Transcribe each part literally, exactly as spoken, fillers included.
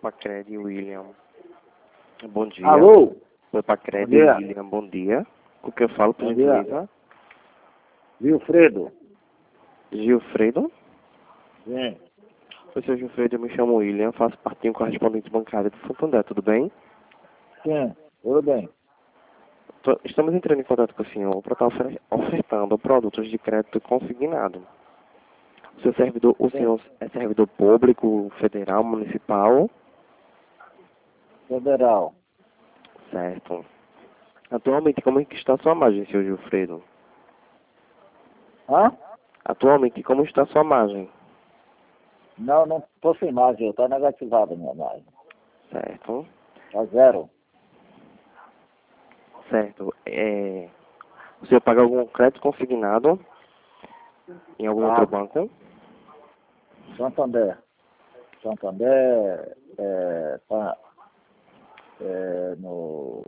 Pacred, William. Bom dia. Alô? Oi, Pacred, Bom dia. William, bom dia. O que eu falo, por Bom dia. gentileza? Wilfredo? Gilfredo? Sim. Oi, seu Gilfredo, eu me chamo William, faço parte de um correspondente bancário de Santander, tudo bem? Sim, tudo bem. Tô- Estamos entrando em contato com o senhor para estar ofer- ofertando produtos de crédito consignado. O seu servidor, o Sim. senhor é servidor público, federal, municipal? Federal. Certo. Atualmente, como é que está a sua margem, seu Gilfredo? Hã? Atualmente, como está a sua margem? Não, não tô sem margem, está negativada a minha margem. Certo. Tá zero. Certo. É... O senhor paga algum crédito consignado em algum outro Pago. banco? Santander. Santander, é, tá, é, no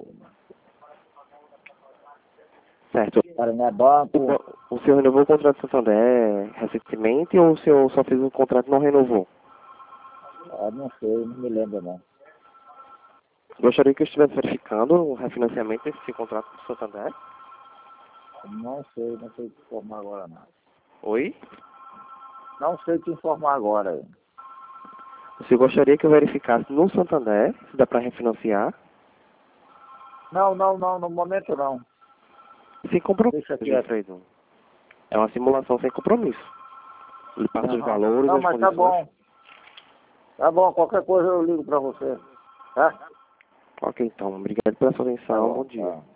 Certo. Paraná O, Banco. ba- o senhor renovou o contrato do Santander recentemente ou o senhor só fez o contrato e não renovou? Ah, não sei, não me lembro não. Gostaria que eu estivesse verificando o refinanciamento desse contrato do Santander? Não sei, não sei te informar agora não. Oi? Não sei te informar agora. O senhor gostaria que eu verificasse no Santander se dá para refinanciar? Não, não, não, no momento não. Sem compromisso, Deixa quieto. Gilfredo. É uma simulação sem compromisso. Ele passa os Aham. valores, Não, as mas tá condições. bom. Tá bom, qualquer coisa eu ligo pra você. Tá? Ok, então. Obrigado pela sua Tá atenção. bom. Bom dia. Tá.